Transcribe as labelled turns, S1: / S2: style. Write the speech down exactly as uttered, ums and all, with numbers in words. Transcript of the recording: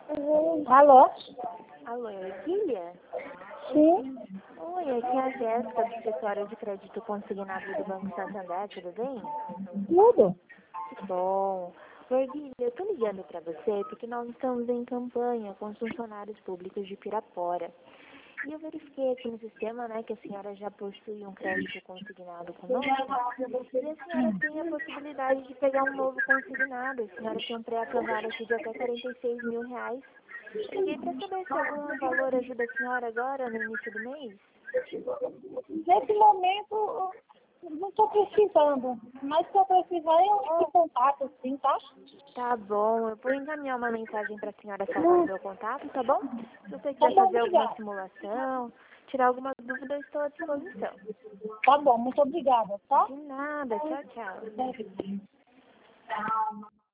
S1: Alô?
S2: Alô, é Kília?
S1: Sim,
S2: Oi, aqui é a Jéssica do Escritório de Crédito Consignado do Banco Santander, tudo bem?
S1: tudo.
S2: Que bom. Oi, Guilherme, eu tô ligando para você porque nós estamos em campanha com os funcionários públicos de Pirapora. E eu verifiquei aqui no sistema, né, que a senhora já possui um crédito consignado conosco. E a senhora tem a possibilidade de pegar um novo consignado. A senhora tem um pré-aprovado aqui de até quarenta e seis mil reais. Eu liguei para saber se algum valor ajuda a senhora agora, no início do mês.
S1: Nesse momento, eu não estou precisando, mas se eu precisar, eu te contato, sim, tá?
S2: Tá bom, eu vou encaminhar uma mensagem para a senhora salvar o meu contato, tá bom? Se você
S1: Tá
S2: quiser
S1: bom,
S2: fazer alguma
S1: obrigada.
S2: simulação, tirar alguma dúvida, eu estou à disposição.
S1: Tá bom, muito obrigada, tá?
S2: De nada, tchau, tchau.